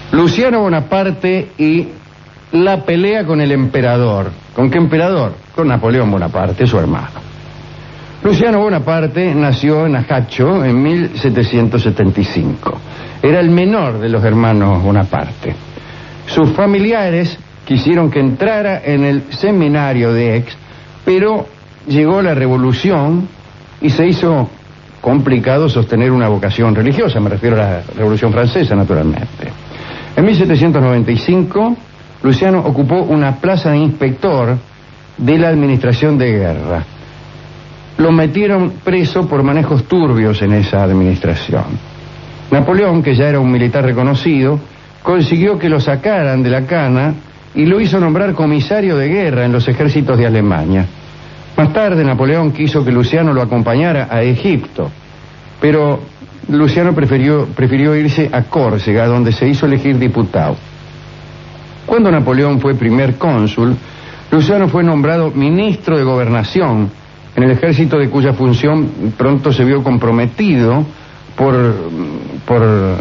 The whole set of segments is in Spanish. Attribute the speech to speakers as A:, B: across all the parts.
A: Luciano Bonaparte y la pelea con el emperador. ¿Con qué emperador? Con Napoleón Bonaparte, su hermano. Luciano Bonaparte nació en Ajaccio en 1775. Era el menor de los hermanos Bonaparte. Sus familiares quisieron que entrara en el seminario de Aix, pero llegó la revolución y se hizo complicado sostener una vocación religiosa. Me refiero a la Revolución Francesa, naturalmente. En 1795, Luciano ocupó una plaza de inspector de la administración de guerra. Lo metieron preso por manejos turbios en esa administración. Napoleón, que ya era un militar reconocido, consiguió que lo sacaran de la cana y lo hizo nombrar comisario de guerra en los ejércitos de Alemania. Más tarde, Napoleón quiso que Luciano lo acompañara a Egipto, pero Luciano prefirió irse a Córcega, donde se hizo elegir diputado. Cuando Napoleón fue primer cónsul, Luciano fue nombrado ministro de Gobernación en el ejército, de cuya función pronto se vio comprometido por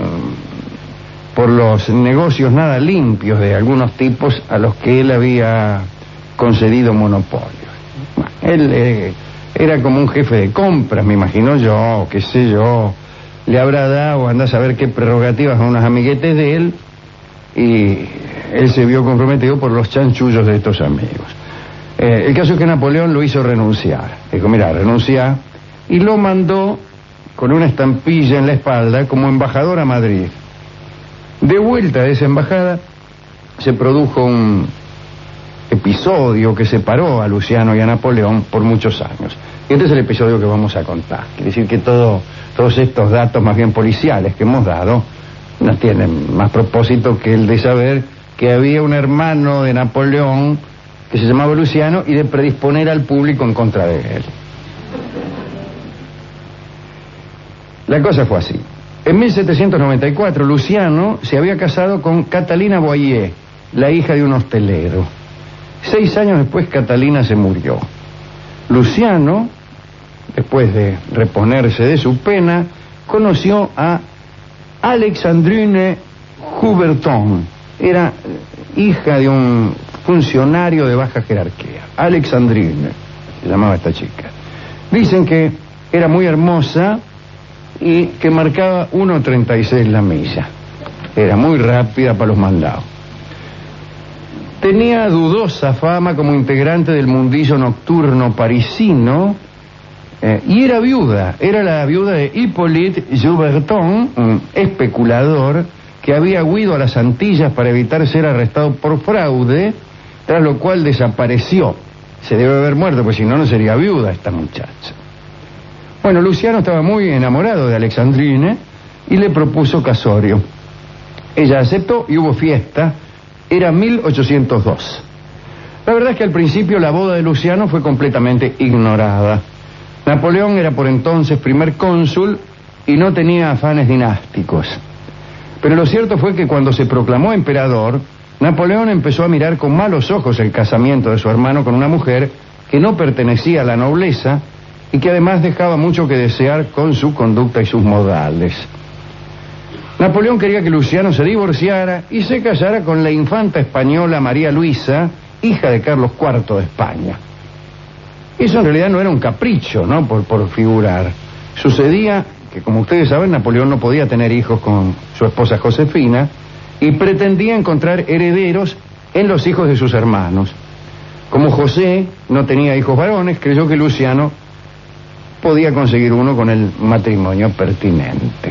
A: los negocios nada limpios de algunos tipos a los que él había concedido monopolios. Él era como un jefe de compras, me imagino yo, qué sé yo, le habrá dado, anda a saber qué prerrogativas a unos amiguetes de él, y él se vio comprometido por los chanchullos de estos amigos. El caso es que Napoleón lo hizo renunciar. Dijo, mira, renuncia, y lo mandó con una estampilla en la espalda como embajador a Madrid. De vuelta de esa embajada se produjo un episodio que separó a Luciano y a Napoleón por muchos años. Y este es el episodio que vamos a contar. Quiere decir que todos estos datos más bien policiales que hemos dado no tienen más propósito que el de saber que había un hermano de Napoleón que se llamaba Luciano y de predisponer al público en contra de él. La cosa fue así. En 1794, Luciano se había casado con Catalina Boyer, la hija de un hostelero. 6 años después, Catalina se murió. Luciano, después de reponerse de su pena, conoció a Alexandrine Coubertin. Era hija de un funcionario de baja jerarquía. Alexandrine se llamaba esta chica. Dicen que era muy hermosa y que marcaba 1:36 la milla. Era muy rápida para los mandados. Tenía dudosa fama como integrante del mundillo nocturno parisino, y era viuda. Era la viuda de Hippolyte Jouberton, un especulador que había huido a las Antillas para evitar ser arrestado por fraude, tras lo cual desapareció. Se debe haber muerto, pues si no, no sería viuda esta muchacha. Bueno, Luciano estaba muy enamorado de Alexandrine y le propuso casorio. Ella aceptó y hubo fiesta. Era 1802. La verdad es que al principio la boda de Luciano fue completamente ignorada. Napoleón era por entonces primer cónsul y no tenía afanes dinásticos. Pero lo cierto fue que cuando se proclamó emperador, Napoleón empezó a mirar con malos ojos el casamiento de su hermano con una mujer que no pertenecía a la nobleza y que además dejaba mucho que desear con su conducta y sus modales. Napoleón quería que Luciano se divorciara y se casara con la infanta española María Luisa, hija de Carlos IV de España. Eso en realidad no era un capricho, ¿no? Por figurar. Sucedía que, como ustedes saben, Napoleón no podía tener hijos con su esposa Josefina y pretendía encontrar herederos en los hijos de sus hermanos. Como José no tenía hijos varones, creyó que Luciano podía conseguir uno con el matrimonio pertinente.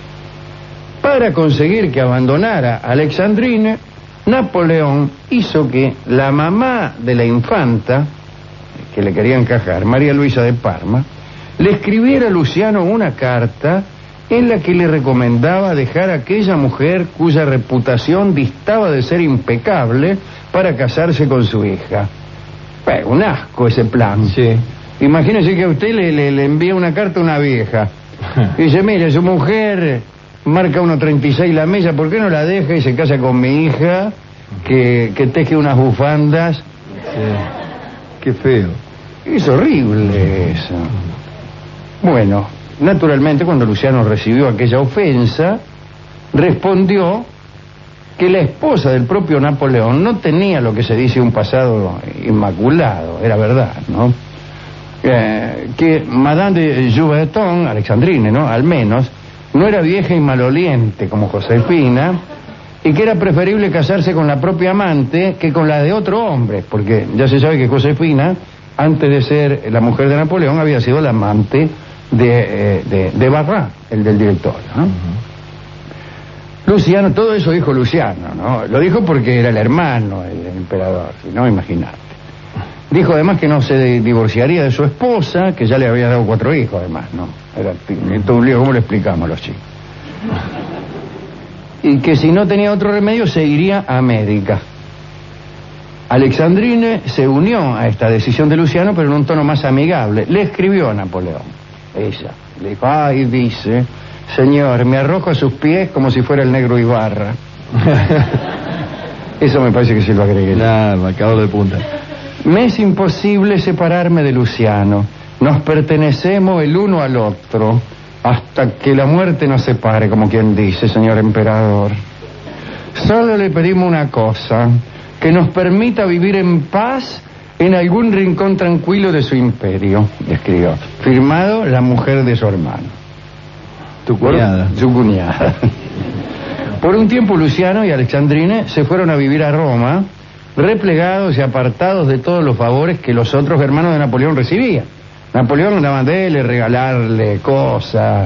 A: Para conseguir que abandonara a Alexandrine, Napoleón hizo que la mamá de la infanta, que le quería encajar, María Luisa de Parma, le escribiera a Luciano una carta en la que le recomendaba dejar a aquella mujer cuya reputación distaba de ser impecable para casarse con su hija. Bueno, un asco ese plan.
B: Sí.
A: Imagínese que a usted le envía una carta a una vieja. Y dice, mire, su mujer marca 1:36 la milla, ¿por qué no la deja y se casa con mi hija que teje unas bufandas?
B: Sí. Qué feo.
A: Es horrible eso. Bueno, naturalmente cuando Luciano recibió aquella ofensa, respondió que la esposa del propio Napoleón no tenía lo que se dice un pasado inmaculado, era verdad, ¿no? Que Madame de Jouberton, Alexandrine, ¿no? Al menos, no era vieja y maloliente como Josefina, y que era preferible casarse con la propia amante que con la de otro hombre, porque ya se sabe que Josefina, antes de ser la mujer de Napoleón, había sido la amante de Barras, el del director, ¿no? Luciano, todo eso dijo Luciano, ¿no? Lo dijo porque era el hermano del emperador, ¿no? Imagínate. Dijo además que no se divorciaría de su esposa, que ya le había dado 4 hijos además, ¿no? Era todo un lío, ¿cómo lo explicamos a los chicos? Y que si no tenía otro remedio se iría a América. Alexandrine se unió a esta decisión de Luciano, pero en un tono más amigable. Le escribió a Napoleón, ella. Le dijo, ay, dice, señor, me arrojo a sus pies como si fuera el negro Ibarra. Eso me parece que sí lo agregué.
B: Nada, marcador de punta.
A: Me es imposible separarme de Luciano. Nos pertenecemos el uno al otro hasta que la muerte nos separe, como quien dice, señor emperador. Solo le pedimos una cosa, que nos permita vivir en paz en algún rincón tranquilo de su imperio, escribió. Firmado la mujer de su hermano.
B: Tu cuñada.
A: Su cuñada. Por un tiempo Luciano y Alexandrine se fueron a vivir a Roma, replegados y apartados de todos los favores que los otros hermanos de Napoleón recibían. Napoleón andaba de él, regalarle cosas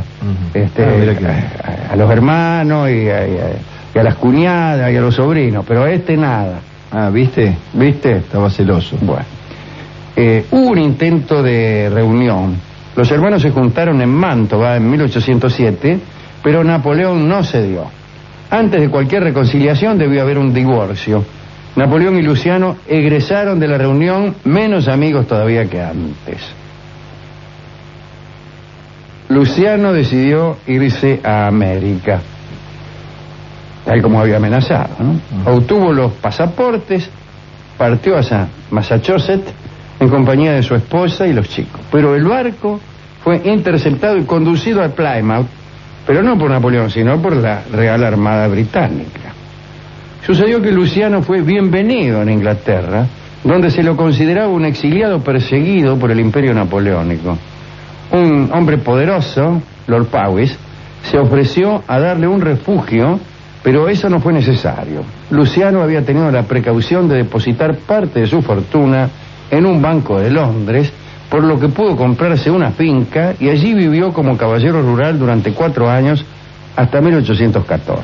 A: a los hermanos y a las cuñadas y a los sobrinos, pero a este nada.
B: Ah, ¿viste?
A: ¿Viste?
B: Estaba celoso.
A: Bueno. Hubo un intento de reunión. Los hermanos se juntaron en Mantova en 1807, pero Napoleón no cedió. Antes de cualquier reconciliación debió haber un divorcio. Napoleón y Luciano egresaron de la reunión menos amigos todavía que antes. Luciano decidió irse a América, tal como había amenazado, ¿no? Obtuvo los pasaportes, partió hacia Massachusetts en compañía de su esposa y los chicos. Pero el barco fue interceptado y conducido a Plymouth, pero no por Napoleón, sino por la Real Armada Británica. Sucedió que Luciano fue bienvenido en Inglaterra, donde se lo consideraba un exiliado perseguido por el Imperio Napoleónico. Un hombre poderoso, Lord Powys, se ofreció a darle un refugio, pero eso no fue necesario. Luciano había tenido la precaución de depositar parte de su fortuna en un banco de Londres, por lo que pudo comprarse una finca y allí vivió como caballero rural durante 4 años hasta 1814.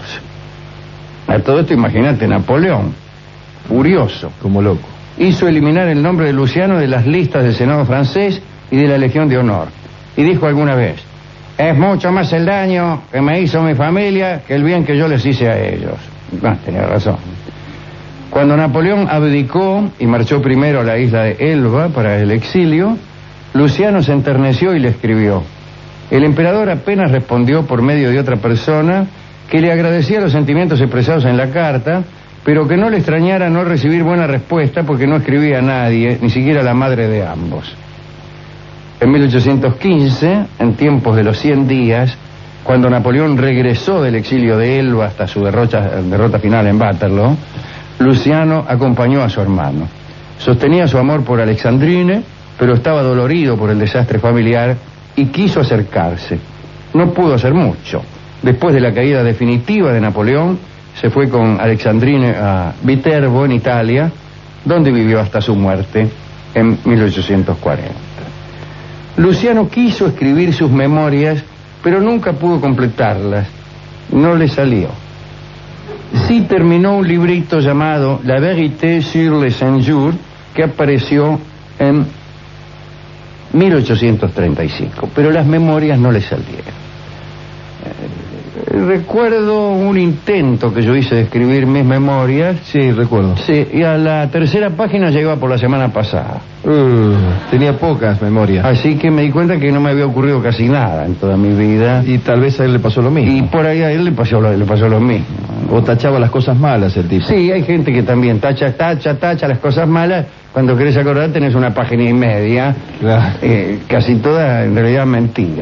A: A todo esto imagínate, Napoleón, furioso,
B: como loco,
A: hizo eliminar el nombre de Luciano de las listas del Senado francés y de la Legión de Honor. Y dijo alguna vez, es mucho más el daño que me hizo mi familia que el bien que yo les hice a ellos. Tenía razón. Cuando Napoleón abdicó y marchó primero a la isla de Elba para el exilio, Luciano se enterneció y le escribió. El emperador apenas respondió por medio de otra persona que le agradecía los sentimientos expresados en la carta, pero que no le extrañara no recibir buena respuesta porque no escribía a nadie, ni siquiera a la madre de ambos. En 1815, en tiempos de los 100 días, cuando Napoleón regresó del exilio de Elba hasta su derrota final en Waterloo, Luciano acompañó a su hermano. Sostenía su amor por Alexandrine, pero estaba dolorido por el desastre familiar y quiso acercarse. No pudo hacer mucho. Después de la caída definitiva de Napoleón, se fue con Alexandrine a Viterbo, en Italia, donde vivió hasta su muerte en 1840. Luciano quiso escribir sus memorias, pero nunca pudo completarlas. No le salió. Sí terminó un librito llamado La Vérité sur les injures, que apareció en 1835, pero las memorias no le salieron. Recuerdo un intento que yo hice de escribir mis memorias.
B: Sí, recuerdo.
A: Sí, y a la 3ª página llegaba por la semana pasada.
B: Tenía pocas memorias.
A: Así que me di cuenta que no me había ocurrido casi nada en toda mi vida.
B: Y tal vez a él le pasó lo mismo.
A: Y por ahí a él le pasó lo mismo.
B: O tachaba las cosas malas el tipo.
A: Sí, hay gente que también tacha las cosas malas. Cuando querés acordar tenés una página y media.
B: Claro.
A: Casi toda en realidad mentira.
B: Sí.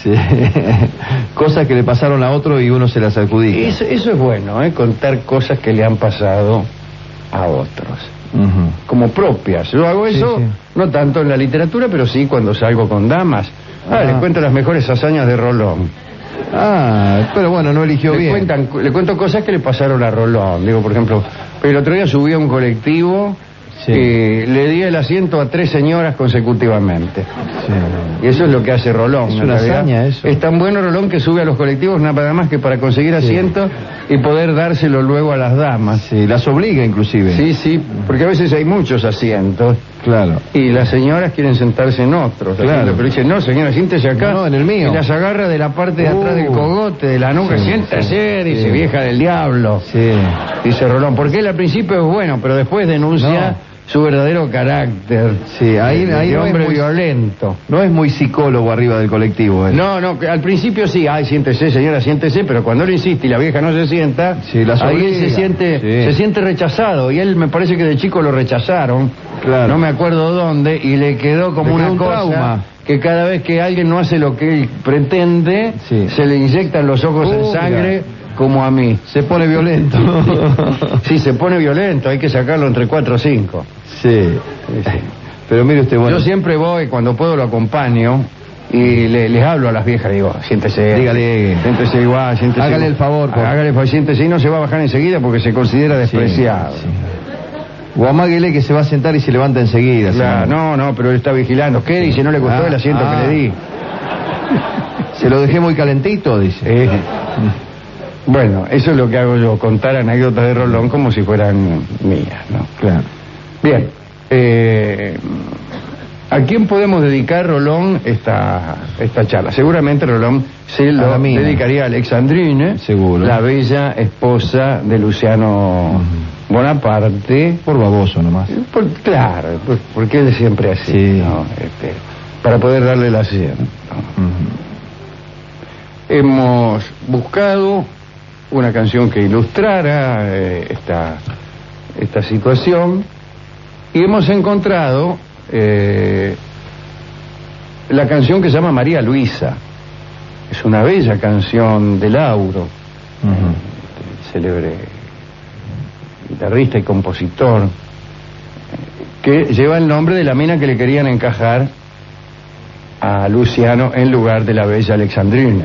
B: Sí. Cosas que le pasaron a otro y uno se las adjudica.
A: Eso es bueno, contar cosas que le han pasado a otros.
B: Ujú.
A: Como propias. Yo hago eso,
B: Sí.
A: no tanto en la literatura, pero sí cuando salgo con damas. Les cuento las mejores hazañas de Rolón.
B: Pero bueno, no eligió bien.
A: Le cuento cosas que le pasaron a Rolón. Digo, por ejemplo, el otro día subí a un colectivo
B: Sí.
A: y le di el asiento a 3 señoras consecutivamente.
B: Sí.
A: Y eso es lo que hace Rolón.
B: Es
A: en
B: una
A: realidad.
B: hazaña eso.
A: Es tan bueno Rolón que sube a los colectivos nada más que para conseguir asiento y poder dárselo luego a las damas.
B: Sí, las obliga inclusive.
A: Sí, sí, porque a veces hay muchos asientos
B: Claro.
A: y las señoras quieren sentarse en otros.
B: Claro.
A: asientos, pero dicen, no señora, siéntese acá.
B: No, en el mío.
A: Y las agarra de la parte de atrás del cogote, de la nuca.
B: Sí,
A: Siéntese,
B: sí,
A: dice,
B: sí.
A: vieja del diablo.
B: Sí.
A: Dice Rolón, porque él al principio es bueno, pero después denuncia su verdadero carácter.
B: Sí, ahí
A: de
B: no es
A: hombre
B: muy
A: violento.
B: No es muy psicólogo arriba del colectivo.
A: No, que al principio sí, ay, siéntese, señora, siéntese, pero cuando él insiste y la vieja no se sienta,
B: Sí, las
A: ahí él
B: obliga.
A: se siente rechazado. Y él me parece que de chico lo rechazaron,
B: Claro.
A: no me acuerdo dónde, y le quedó como
B: Le
A: una
B: quedó un
A: cosa
B: trauma.
A: que cada vez que alguien no hace lo que él pretende,
B: Sí.
A: se le inyectan los ojos en sangre, como a mí.
B: Se pone violento.
A: Sí, se pone violento, hay que sacarlo entre 4 o 5.
B: Sí. Pero mire usted, bueno.
A: Yo siempre voy, cuando puedo lo acompaño y les hablo a las viejas, digo, siéntese.
B: Dígale.
A: Siéntese igual, siéntese.
B: Hágale el favor, por-
A: Hágale el favor, siéntese y no se va a bajar enseguida porque se considera despreciado.
B: Sí, sí. O amáguele que se va a sentar y se levanta enseguida.
A: Claro,
B: señor.
A: no, pero él está vigilando. ¿Qué dice? ¿No le gustó el asiento que le di?
B: Se lo dejé muy calentito, dice.
A: Bueno, eso es lo que hago yo, contar anécdotas de Rolón como si fueran mías, ¿no?
B: Claro.
A: Bien, ¿a quién podemos dedicar, Rolón, esta charla? Seguramente Rolón se
B: A
A: lo
B: la mina.
A: dedicaría a Alexandrine,
B: Seguro.
A: la bella esposa de Luciano Bonaparte.
B: Por baboso nomás.
A: Claro, porque él es siempre así,
B: Sí.
A: ¿no? Para poder darle la asiento.
B: Ujú.
A: Hemos buscado una canción que ilustrara esta situación y hemos encontrado la canción que se llama María Luisa. Es una bella canción de Lauro, célebre guitarrista y compositor, que lleva el nombre de la mina que le querían encajar a Luciano en lugar de la bella Alexandrina.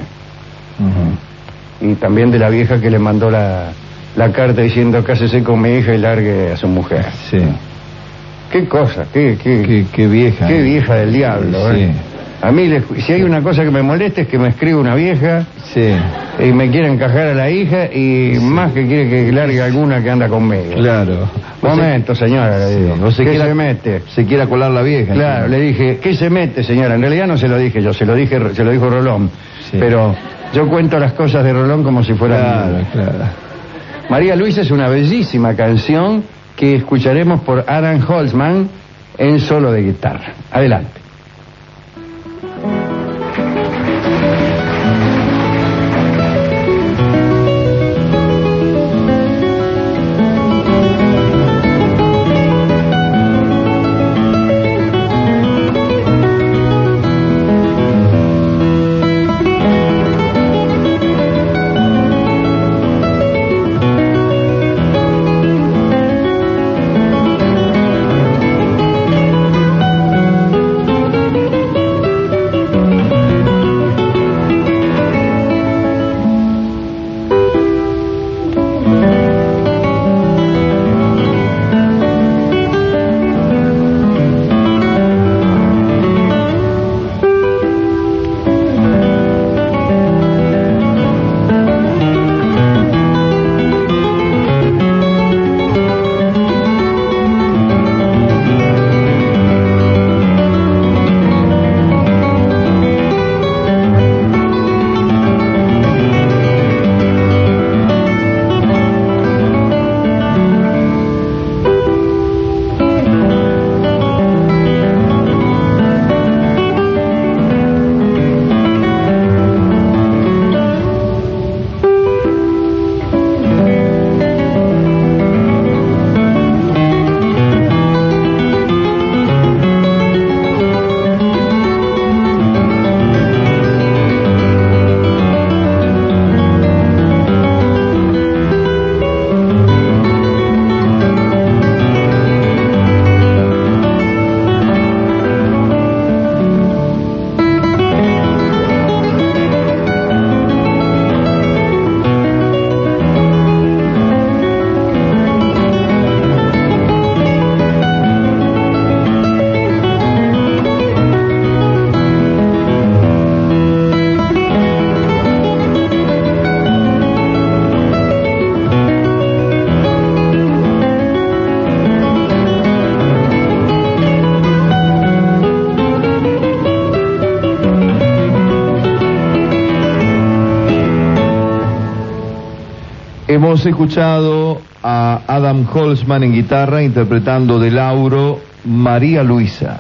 A: Y también de la vieja que le mandó la carta diciendo cásese con mi hija y largue a su mujer.
B: Sí.
A: Qué cosa,
B: Qué vieja.
A: qué vieja del diablo.
B: Sí.
A: A mí, si hay una cosa que me molesta es que me escribe una vieja
B: Sí.
A: y me quiere encajar a la hija y más que quiere que largue alguna que anda conmigo.
B: Claro.
A: Momento, señora, le digo.
B: No se
A: ¿Qué
B: quiera-
A: se mete?
B: Se quiera colar la vieja.
A: Claro, le dije, ¿qué se mete, señora? En realidad no se lo dije yo, se lo dijo Rolón.
B: Sí.
A: Pero yo cuento las cosas de Rolón como si fueran
B: Claro,
A: mías.
B: claro.
A: María Luisa es una bellísima canción que escucharemos por Adam Holzman en solo de guitarra. Adelante.
B: Hemos escuchado a Adam Holzman en guitarra interpretando de Lauro María Luisa.